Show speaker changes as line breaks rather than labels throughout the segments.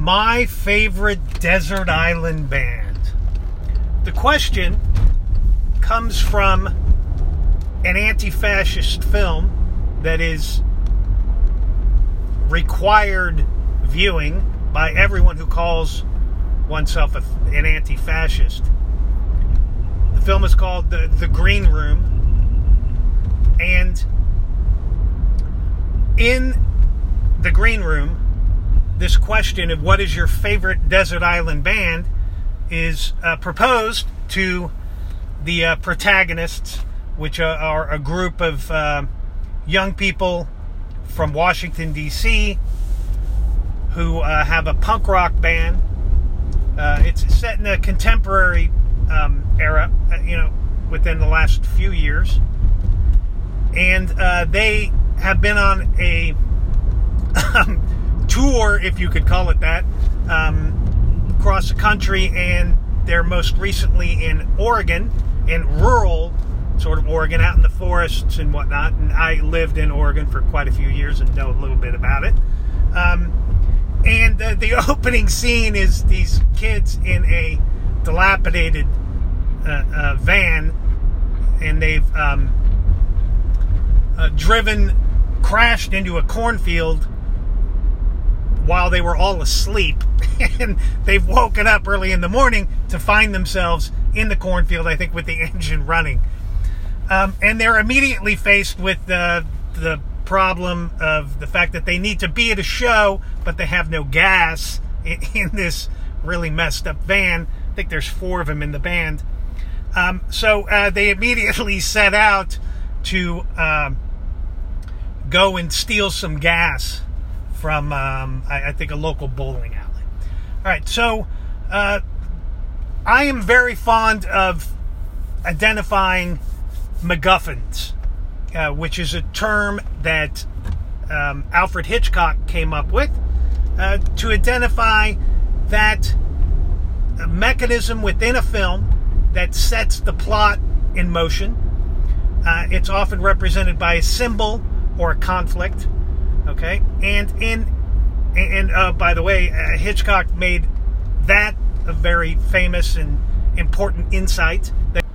My favorite desert island band. The question comes from an anti-fascist film that is required viewing by everyone who calls oneself an anti-fascist. The film is called The Green Room, and in The Green Room, this question of what is your favorite desert island band is proposed to the protagonists, which are a group of young people from Washington, D.C., who have a punk rock band. It's set in a contemporary era, within the last few years. And they have been on a tour, if you could call it that, across the country, and they're most recently in Oregon, in rural sort of Oregon, out in the forests and whatnot. And I lived in Oregon for quite a few years and know a little bit about it. And the opening scene is these kids in a dilapidated van, and they've crashed into a cornfield while they were all asleep, and they've woken up early in the morning to find themselves in the cornfield, I think with the engine running. And they're immediately faced with the problem of the fact that they need to be at a show, but they have no gas in this really messed up van. I think there's 4 of them in the band. So they immediately set out to go and steal some gas from, I think, a local bowling alley. All right, so I am very fond of identifying MacGuffins, which is a term that Alfred Hitchcock came up with to identify that mechanism within a film that sets the plot in motion. It's often represented by a symbol or a conflict. Okay, and by the way, Hitchcock made that a very famous and important insight.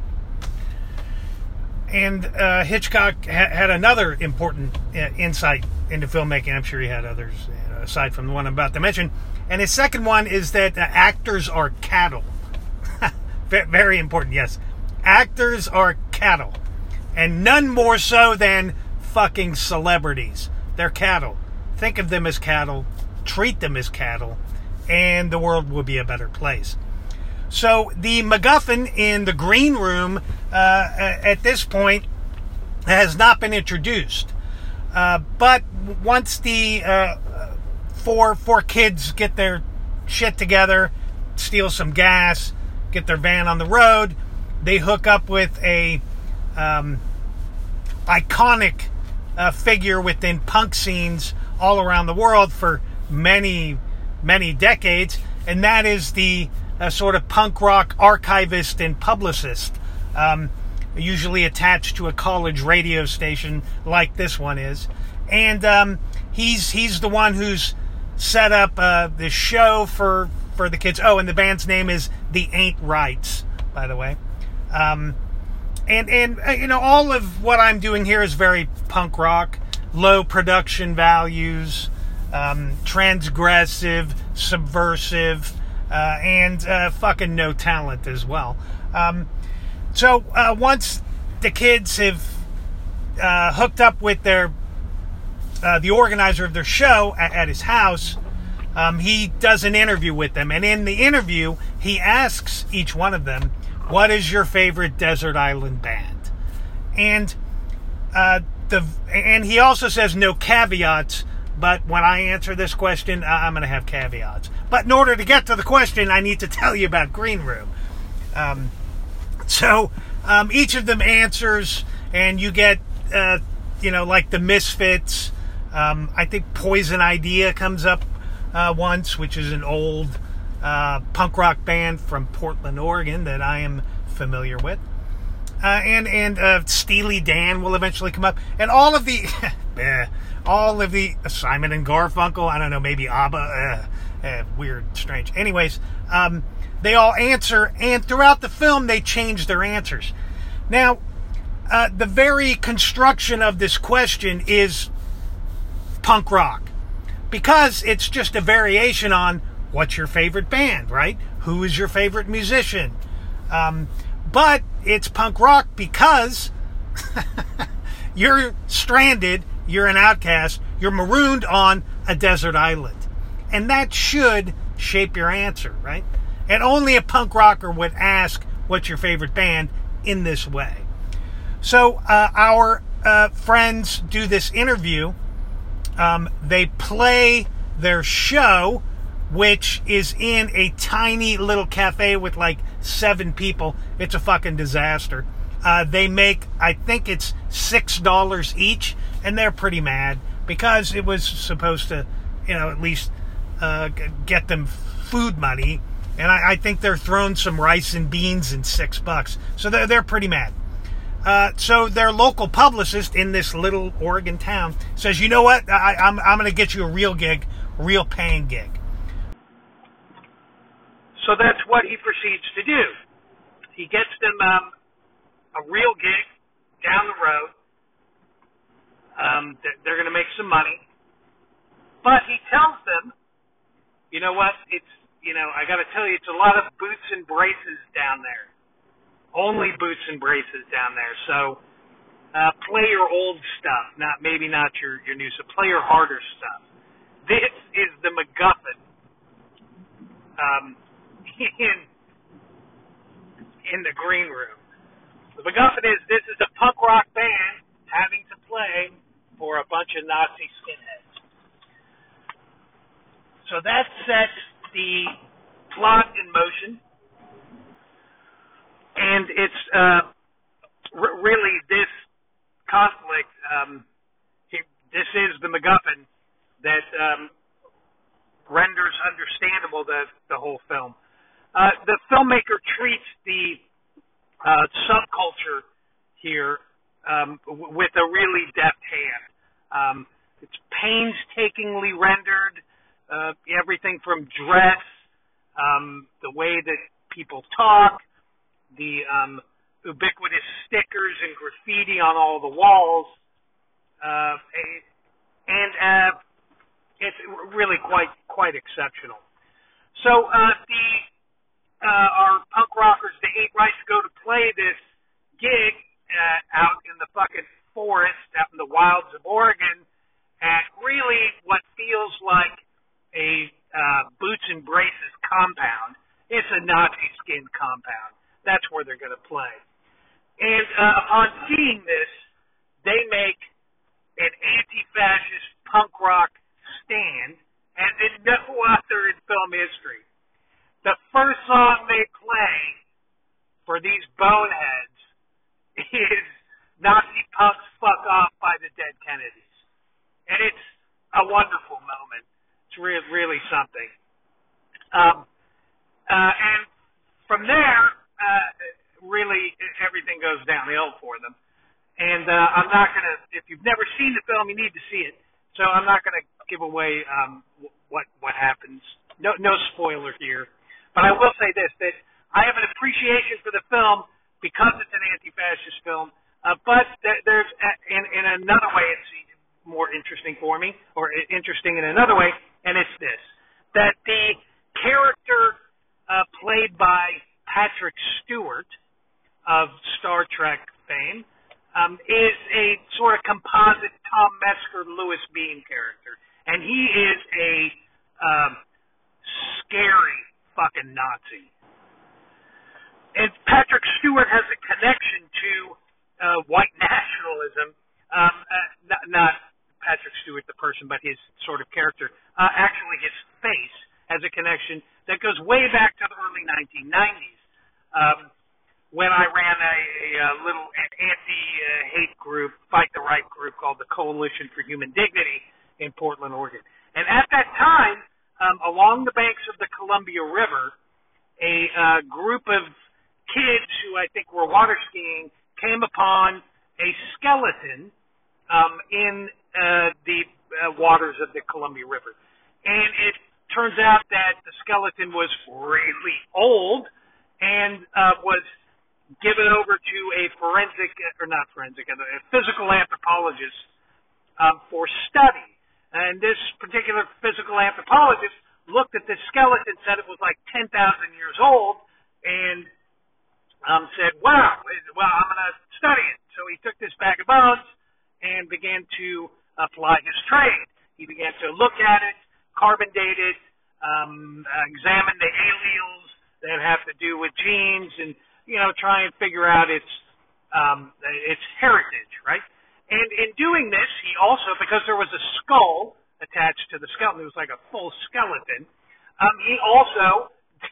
And Hitchcock had another important insight into filmmaking. I'm sure he had others aside from the one I'm about to mention. And his second one is that actors are cattle. Very important, yes. Actors are cattle. And none more so than fucking celebrities. They're cattle. Think of them as cattle. Treat them as cattle. And the world will be a better place. So the MacGuffin in The Green Room at this point has not been introduced. But once the four kids get their shit together, steal some gas, get their van on the road, they hook up with a iconic figure within punk scenes all around the world for many, many decades, and that is the sort of punk rock archivist and publicist, usually attached to a college radio station like this one is. And he's the one who's set up this show for the kids. Oh, and the band's name is The Ain't Rights, by the way. And all of what I'm doing here is very punk rock, low production values, transgressive, subversive, and fucking no talent as well. So once the kids have hooked up with the organizer of their show at his house, he does an interview with them. And in the interview, he asks each one of them, what is your favorite desert island band? And he also says no caveats, but when I answer this question, I'm going to have caveats. But in order to get to the question, I need to tell you about Green Room. So each of them answers, and you get, like the Misfits. I think Poison Idea comes up once, which is an old punk rock band from Portland, Oregon that I am familiar with. And Steely Dan will eventually come up. And all of the all of the Simon and Garfunkel, I don't know, maybe ABBA, weird, strange. Anyways, they all answer, and throughout the film, they change their answers. Now, the very construction of this question is punk rock, because it's just a variation on what's your favorite band, right? Who is your favorite musician? But it's punk rock because you're stranded, you're an outcast, you're marooned on a desert island. And that should shape your answer, right? And only a punk rocker would ask what's your favorite band in this way. So our friends do this interview. They play their show, which is in a tiny little cafe with like 7 people. It's a fucking disaster. They make, I think it's $6 each, and they're pretty mad because it was supposed to, at least get them food money. And I think they're throwing some rice and beans in $6. So they're pretty mad. So their local publicist in this little Oregon town says, you know what? I'm going to get you a real gig, real paying gig. So that's what he proceeds to do. He gets them a real gig down the road. They're going to make some money. But he tells them, you know what? I got to tell you, it's a lot of boots and braces down there. Only boots and braces down there. So play your old stuff, maybe not your new stuff. Play your harder stuff. This is the MacGuffin in the green room. The MacGuffin is, this is a punk rock band having to play for a bunch of Nazi skinheads. So that sets the plot in motion. And it's really this conflict, this is the MacGuffin that renders understandable the whole film. The filmmaker treats the subculture here with a really deft hand. It's painstakingly rendered, everything from dress, the way that people talk, the ubiquitous stickers and graffiti on all the walls, and it's really quite exceptional. So our punk rockers, the 8 Rights, go to play this gig out in the fucking forest, out in the wilds of Oregon, at really what feels like a boots and braces compound. It's a Nazi skin compound. That's where they're going to play. And upon seeing this, they make an anti-fascist punk rock stand as in no other in film history. The first song they play for these boneheads is Nazi Punks Fuck Off by the Dead Kennedys. And it's a wonderful moment. It's really something. And from there, really everything goes downhill for them. And I'm not going to, if you've never seen the film, you need to see it. So I'm not going to give away what happens. No spoiler here. But I will say this, that I have an appreciation for the film because it's an anti-fascist film. But there's, in another way, it's more interesting for me, or interesting in another way, and it's this, that the character played by Patrick Stewart of Star Trek fame is a sort of composite Tom Metzger, Louis Bean character. And he is a scary fucking Nazi. And Patrick Stewart has a connection to white nationalism. Not Patrick Stewart, the person, but his sort of character. Actually, his face has a connection that goes way back to the early 1990s. When I ran a little anti-hate group, fight the right group called the Coalition for Human Dignity in Portland, Oregon. And at that time, along the banks of the Columbia River, a group of kids who I think were water skiing came upon a skeleton in the waters of the Columbia River. And it turns out that the skeleton was really old and was given over to a physical anthropologist for study. And this particular physical anthropologist looked at this skeleton, said it was like 10,000 years old, and said, wow, I'm going to study it. So he took this bag of bones and began to apply his trade. He began to look at it, carbon date it, examine the alleles that have to do with genes, and try and figure out its heritage, right? And in doing this, he also, because there was a skull attached to the skeleton, it was like a full skeleton, he also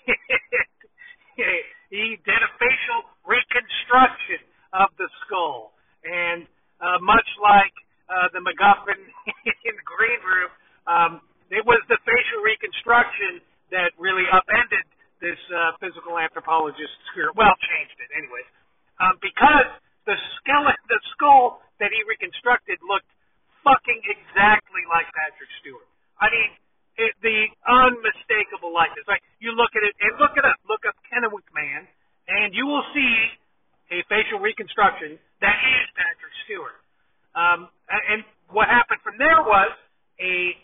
he did a facial reconstruction of the skull. And much like the MacGuffin in the green room, it was the facial reconstruction that really upended this physical anthropologist's career. Well, changed it, anyways. Because the skull that he reconstructed looked fucking exactly like Patrick Stewart. I mean, the unmistakable likeness. Like, you look at it, and look it up. Look up Kennewick Man, and you will see a facial reconstruction that is Patrick Stewart. And what happened from there was a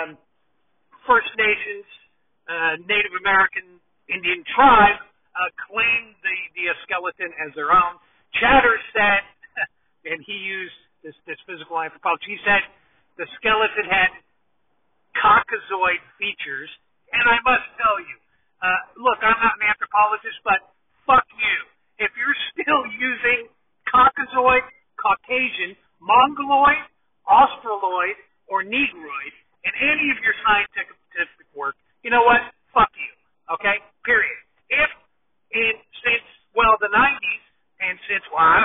First Nations, Native American Indian tribe claimed the skeleton as their own. Chatter said, and he used this physical anthropologist, he said the skeleton had Caucasoid features, and I must tell you, look, I'm not an anthropologist, but fuck you. If you're still using Caucasoid, Caucasian, Mongoloid, Australoid, or Negroid in any of your scientific work, you know what? Fuck you. Okay? Period. Since the 90s, and since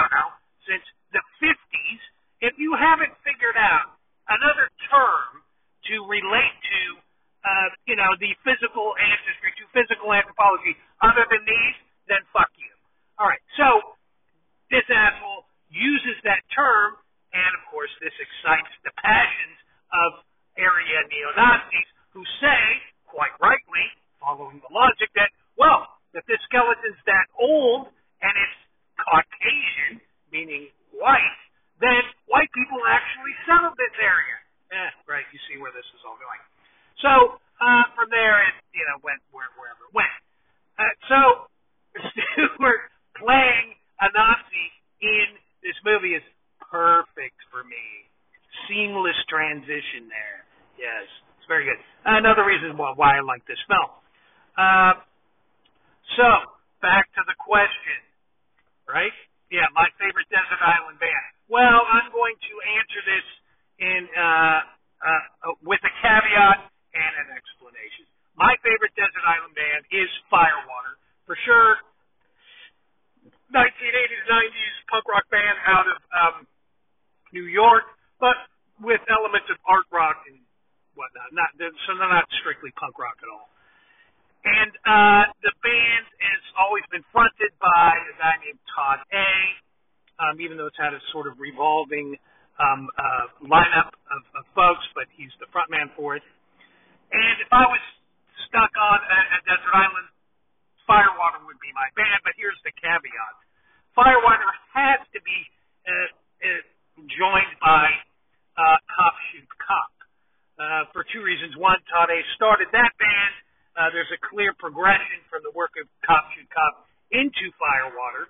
the 50s, if you haven't figured out another term to relate to, the physical ancestry, to physical anthropology, other than these, then fuck you. All right. So this asshole uses that term, and of course this excites the passions of area neo-Nazis who say, quite rightly, following the logic, that this skeleton's that old and it's Caucasian, meaning white, then white people actually settled this area. Right, you see where this is all going. So from there, it went wherever it went. So Stewart playing a Nazi in this movie is perfect for me. Seamless transition there. Yes, it's very good. Another reason why I like this film. So back to the question, right? Yeah, my favorite desert island band. Well, I'm going to answer this in with a caveat and an explanation. My favorite desert island band is Firewater, for sure. 1980s, 90s punk rock band out of New York, but with elements of art rock and whatnot. So they're not strictly punk rock at all. And the band has always been fronted by a guy named Todd A., even though it's had a sort of revolving lineup of folks, but he's the front man for it. And if I was stuck on a desert island, Firewater would be my band, but here's the caveat. Firewater has to be joined by Cop Shoot Cop for two reasons. One, Todd A. started that band. There's a clear progression from the work of Cop Shoot Cop into Firewater.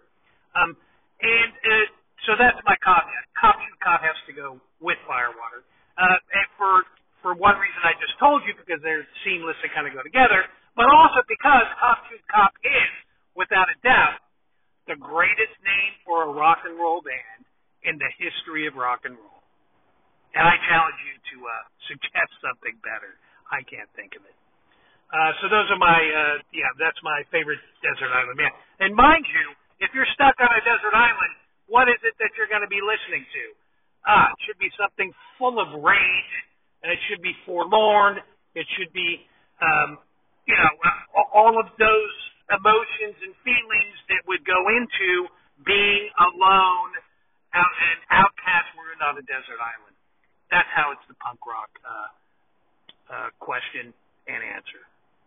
So that's my caveat. Cop Shoot Cop has to go with Firewater. And for one reason I just told you, because they're seamless and kind of go together, but also because Cop Shoot Cop is, without a doubt, the greatest name for a rock and roll band in the history of rock and roll. And I challenge you to suggest something better. I can't think of it. So those are that's my favorite desert island band. And mind you, if you're stuck on a desert island, what is it that you're going to be listening to? It should be something full of rage, and it should be forlorn. It should be, all of those emotions and feelings that would go into being alone, an outcast. We're not a desert island. That's how it's the punk rock question and answer.